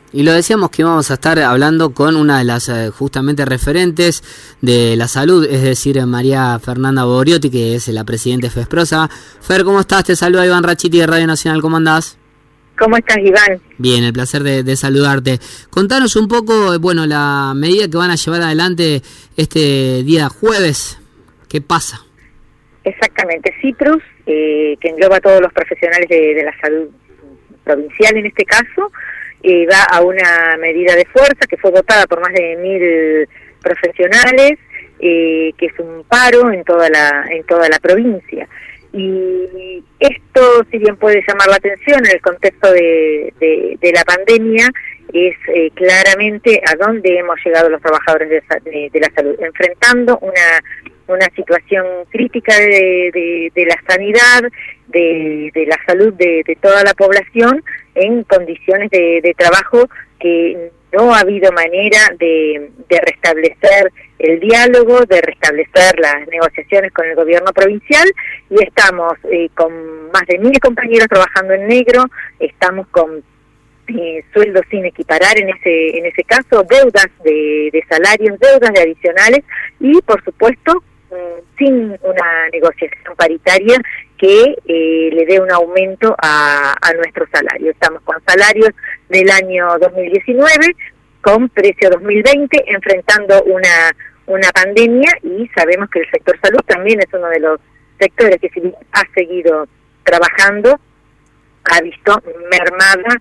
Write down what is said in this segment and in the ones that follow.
Y lo decíamos que íbamos a estar hablando con una de las justamente referentes de la salud, es decir, María Fernanda Boriotti, que es la presidenta de FESPROSA. Fer, ¿cómo estás? Te saluda Iván Rachiti de Radio Nacional, ¿cómo andás? ¿Cómo estás, Iván? Bien, el placer de saludarte. Contanos un poco, bueno, la medida que van a llevar adelante este día jueves. ¿Qué pasa? Exactamente, CIPRUS, que engloba a todos los profesionales de la salud provincial en este caso, va a una medida de fuerza que fue votada por más de 1.000 profesionales, que es un paro en toda la provincia. Y esto, si bien puede llamar la atención en el contexto de la pandemia, es claramente a dónde hemos llegado los trabajadores de la salud, enfrentando una situación crítica de la sanidad, de la salud de toda la población, en condiciones de trabajo que no ha habido manera de restablecer el diálogo, de restablecer las negociaciones con el gobierno provincial, y estamos con más de 1.000 compañeros trabajando en negro, estamos con sueldos sin equiparar en ese caso, deudas de salarios, deudas de adicionales, y por supuesto sin una negociación paritaria que le dé un aumento a nuestro salario. Estamos con salarios del año 2019, con precio 2020, enfrentando una pandemia, y sabemos que el sector salud también es uno de los sectores que ha seguido trabajando, ha visto mermada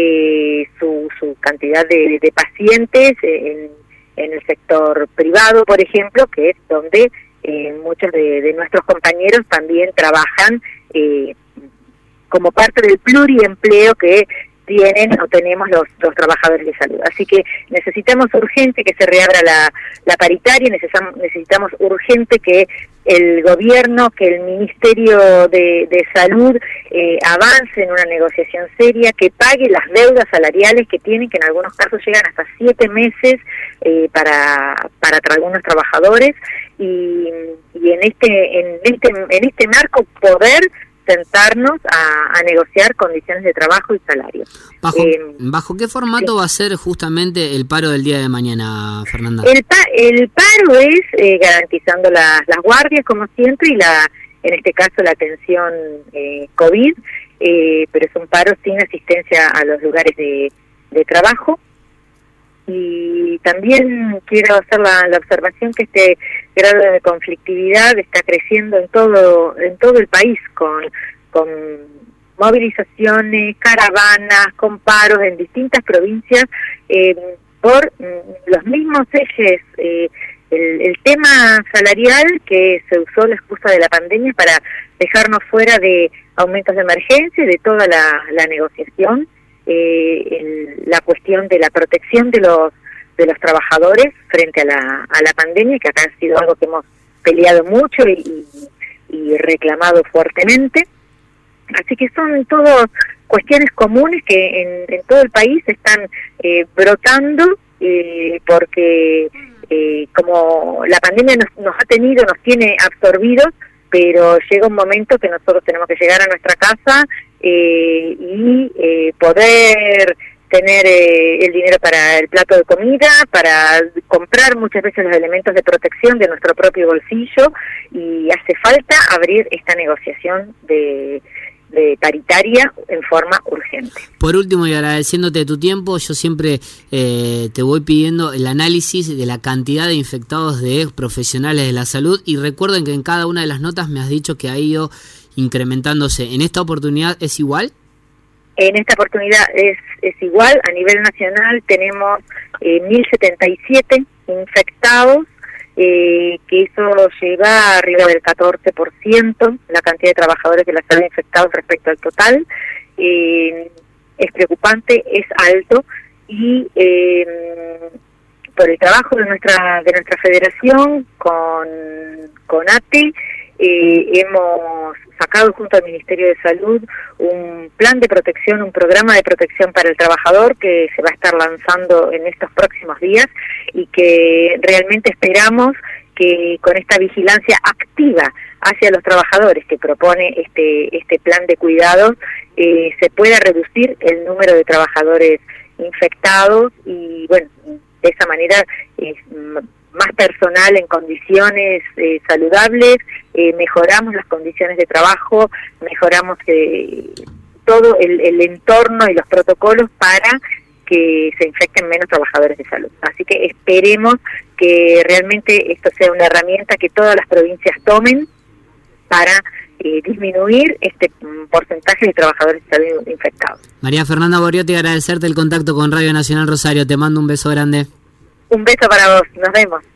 su cantidad de pacientes en el sector privado, por ejemplo, que es donde muchos de nuestros compañeros también trabajan como parte del pluriempleo que tienen o tenemos los trabajadores de salud. Así que necesitamos urgente que se reabra la paritaria, necesitamos urgente que el gobierno, que el Ministerio de Salud avance en una negociación seria, que pague las deudas salariales que tienen, que en algunos casos llegan hasta 7 meses para algunos trabajadores, y en este marco poder sentarnos a negociar condiciones de trabajo y salario. ¿Bajo qué formato va a ser justamente el paro del día de mañana, Fernanda? El paro es garantizando las guardias, como siempre, y en este caso la atención COVID, pero es un paro sin asistencia a los lugares de trabajo. Y también quiero hacer la observación que este grado de conflictividad está creciendo en todo el país, con movilizaciones, caravanas, con paros en distintas provincias, por los mismos ejes. El tema salarial, que se usó la excusa de la pandemia para dejarnos fuera de aumentos de emergencia y de toda la negociación, la cuestión de la protección de los trabajadores frente a la pandemia, que acá ha sido algo que hemos peleado mucho y reclamado fuertemente. Así que son todas cuestiones comunes que en todo el país están brotando, porque como la pandemia nos tiene absorbidos, pero llega un momento que nosotros tenemos que llegar a nuestra casa y poder tener el dinero para el plato de comida, para comprar muchas veces los elementos de protección de nuestro propio bolsillo, y hace falta abrir esta negociación de paritaria en forma urgente. Por último, y agradeciéndote tu tiempo, yo siempre te voy pidiendo el análisis de la cantidad de infectados de profesionales de la salud, y recuerden que en cada una de las notas me has dicho que ha ido incrementándose. ¿En esta oportunidad es igual? En esta oportunidad es igual. A nivel nacional tenemos 1.077 infectados, que eso lleva arriba del 14% la cantidad de trabajadores de la salud infectados respecto al total. Es preocupante, es alto, y por el trabajo de nuestra federación con ATE, hemos sacado junto al Ministerio de Salud un plan de protección, un programa de protección para el trabajador que se va a estar lanzando en estos próximos días, y que realmente esperamos que con esta vigilancia activa hacia los trabajadores que propone este plan de cuidados, se pueda reducir el número de trabajadores infectados y bueno, de esa manera más personal en condiciones saludables, mejoramos las condiciones de trabajo, mejoramos todo el entorno y los protocolos para que se infecten menos trabajadores de salud. Así que esperemos que realmente esto sea una herramienta que todas las provincias tomen para disminuir este porcentaje de trabajadores de salud infectados. María Fernanda Boriotti, agradecerte el contacto con Radio Nacional Rosario. Te mando un beso grande. Un beso para vos, nos vemos.